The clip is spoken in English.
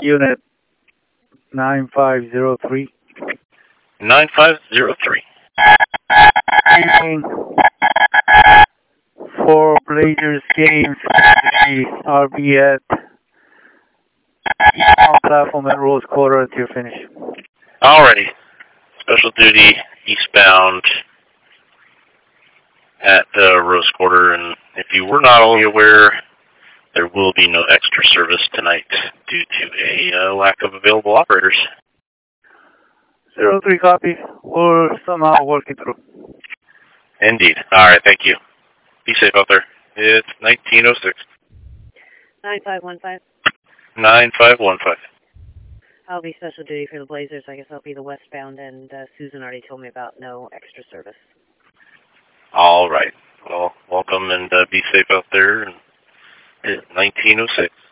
Unit 9503. 9503. Evening. 4 Blazers games today. I'll be at eastbound platform at Rose Quarter until you finish. Alrighty. Special duty eastbound at Rose Quarter, and if you were not already aware, there will be no extra service tonight due to a lack of available operators. 03 copy. We'll somehow work it through. Indeed. Alright, thank you. Be safe out there. It's 1906. 9515. 9515. I'll be special duty for the Blazers. I guess I'll be the westbound, and Susan already told me about no extra service. All right. Well, welcome and be safe out there. 1906.